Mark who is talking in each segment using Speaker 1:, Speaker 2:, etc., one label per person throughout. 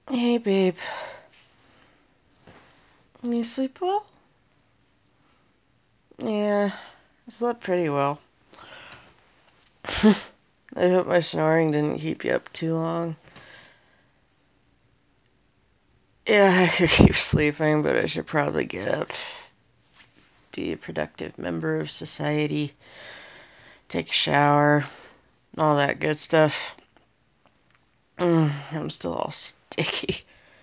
Speaker 1: Hey, babe. You sleep well? Yeah, I slept pretty well. I hope my snoring didn't keep you up too long. Yeah, I could keep sleeping, but I should probably get up, be a productive member of society, take a shower, all that good stuff. I'm still all sticky.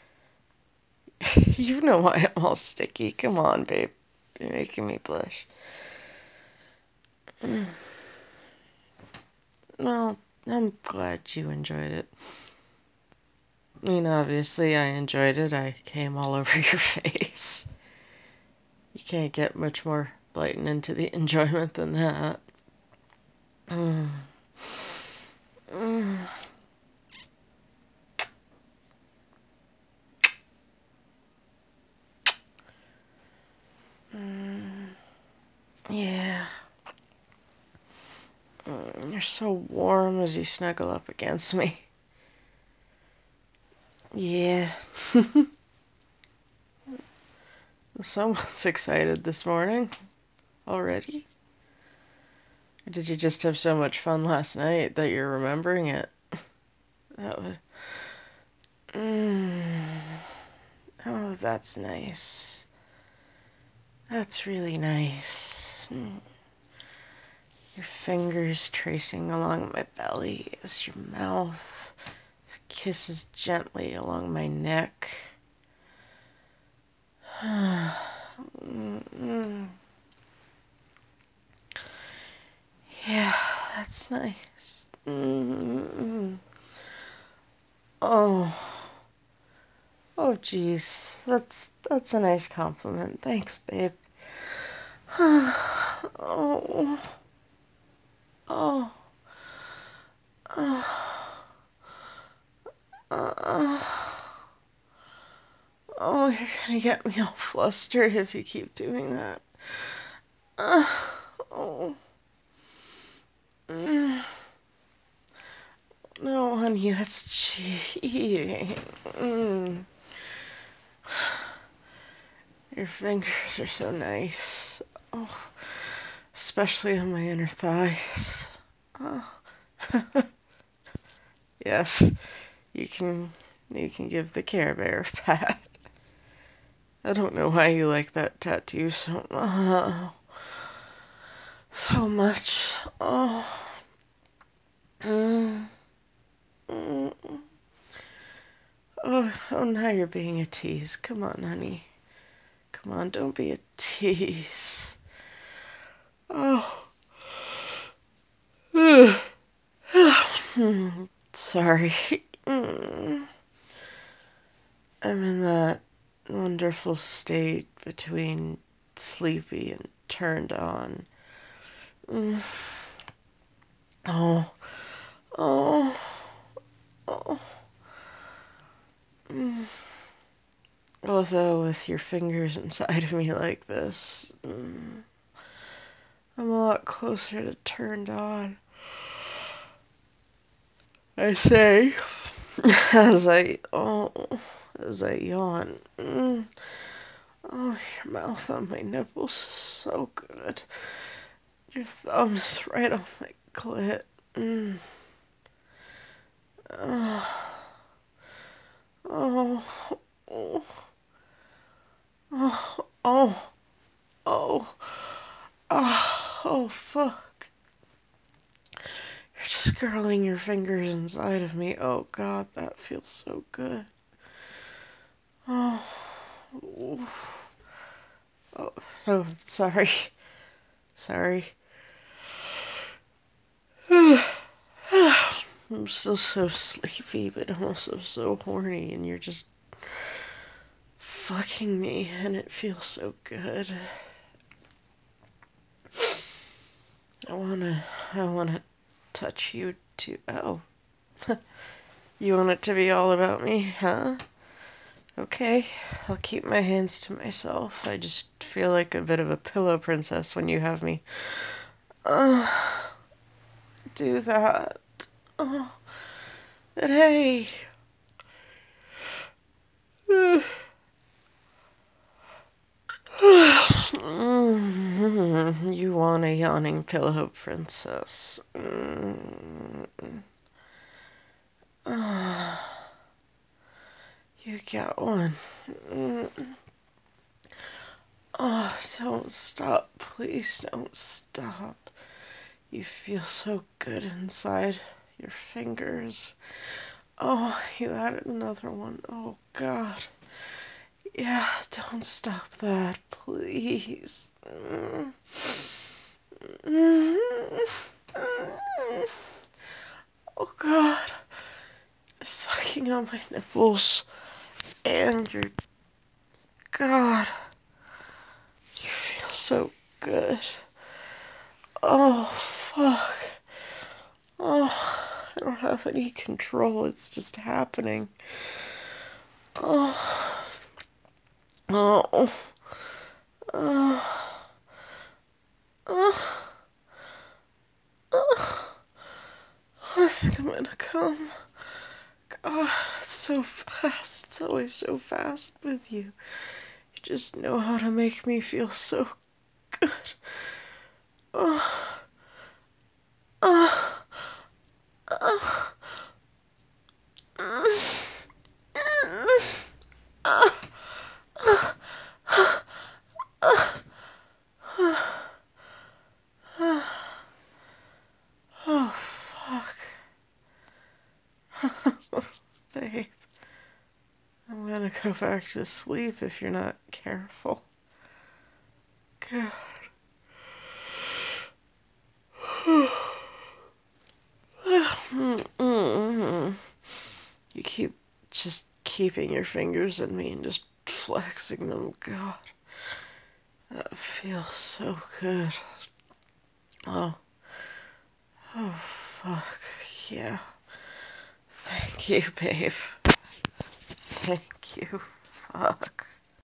Speaker 1: You know why I'm all sticky. Come on, babe. You're making me blush. Well, I'm glad you enjoyed it. I mean, obviously, I enjoyed it. I came all over your face. You can't get much more blatant into the enjoyment than that. Mm. Mm. Mm. Yeah. You're so warm as you snuggle up against me. Yeah. Someone's excited this morning already. Or did you just have so much fun last night that you're remembering it? That was. Mm. Oh, that's nice. That's really nice. Your fingers tracing along my belly as your mouth kisses gently along my neck. Yeah, that's nice. Oh, oh, geez, that's a nice compliment. Thanks, babe. Oh, oh, oh, you're gonna get me all flustered if you keep doing that. Oh, no, honey, that's cheating. Mm. Your fingers are so nice. Oh, especially on my inner thighs. Oh. Yes, you can you can give the Care Bear a pat. I don't know why you like that tattoo so much. Oh. Mm, mm, oh, now you're being a tease. Come on, honey. Come on, don't be a tease. Oh. Sorry. Mm. I'm in that wonderful state between sleepy and turned on. Mm. Oh, oh, oh. Mm. Although, with your fingers inside of me like this, I'm a lot closer to turned on. I say, as I yawn. Oh, your mouth on my nipples is so good. Your thumb's right on my clit. Mm. Oh, oh, oh, oh, oh, oh, oh, fuck. You're just curling your fingers inside of me. Oh, God, that feels so good. Oh, oh, oh, sorry. Sorry. I'm still so sleepy, but I'm also so horny, and you're just fucking me, and it feels so good. I wanna, I wanna touch you too. Oh, you want it to be all about me, huh? Okay, I'll keep my hands to myself. I just feel like a bit of a pillow princess when you have me. Uh, do that. Oh, but hey, You want a yawning pillow, princess. Mm. You got one. Mm. Oh, don't stop. Please don't stop. You feel so good inside your fingers. Oh, you added another one. Oh, God. Yeah, don't stop that, please. Mm. Mm. Oh, God. Sucking on my nipples. And your God. You feel so good. Oh, fuck. Oh, I don't have any control. It's just happening. Oh, oh, oh, oh, oh. I think I'm gonna come. God, it's so fast. It's always so fast with you. You just know how to make me feel so good. Oh, oh, oh, mm, mm, oh, oh, fuck. Babe, I'm gonna go back to sleep if you're not careful. God. Mm-mm. You keep just keeping your fingers in me and just flexing them. God, that feels so good. Oh, oh, fuck. Yeah. Thank you, babe. Thank you. Fuck.